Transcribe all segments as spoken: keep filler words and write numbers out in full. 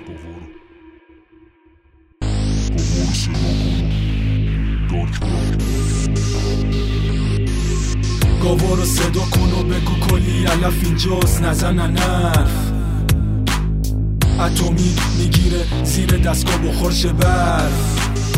گاوا رو صدا کن و بگو کلی علف اینجاست نزنن حرف. اتمی میگیره زیر دستگاه بخورش برف.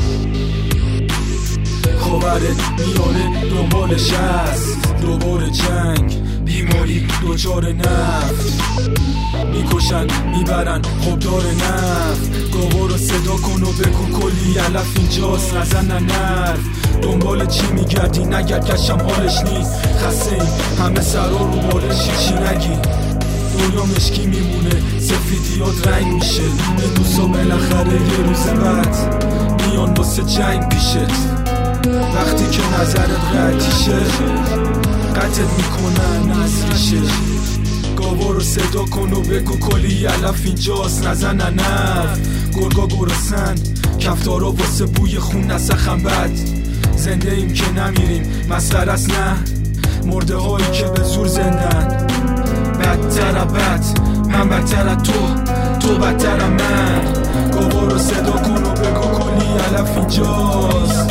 خبرت میاره دنبالش هست دوباره جنگ بیماری دوچار نفت. میکشن میبرن خوددار نفت. گاوا رو صدا کن و بگو کلی علف اینجاست نزنن حرف. دنبال چی میگردی نگرد کشم حالش نیست. خسته این همه سرا رو بالش چی نگی. دنیا مشکی میمونه سفیدیات رنگ میشه. این دوستا بالاخره یه روز بعد میان واسه جنگ پیشت. وقتی که نظرت قطعیشه قطعت میکنن از ریشه. گاوا رو صدا کن و بگو کلی علف اینجاست نزنن حرف. گرگا گرسن کفتارا واسه بوی خون نسخن بد. زنده ایم که نمیریم مسخره است نه. مرده هایی که به زور زندن. بدتر بد من بدتر تو تو بدتر من. گاوا رو صدا کن و بگو کلی علف اینجاست.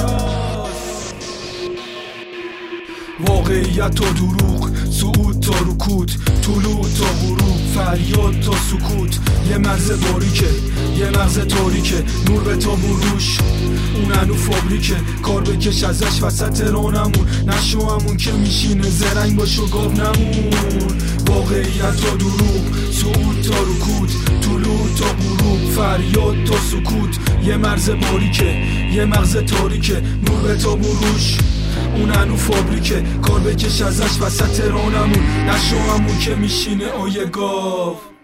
واقعیت تا دروغ صعود تا رکود طلوع تا غروب فریاد تا سکوت. یه مرز باریکه یه مغز تاریکه نور به تابون روش اون هنو فابریکه. کار بکش ازش وسط رانمون نشو همون که میشینه زرنگ باش و گاو نمون. واقعیت تا دروغ صعود تا رکود طلوع تا غروب فریاد تا سکوت. یه مرز باریکه یه مغز تاریکه نور به تابون روش اون هنو فابریکه. کار بکش ازش وسط رانمون نشو همون که میشینه آیه گاو.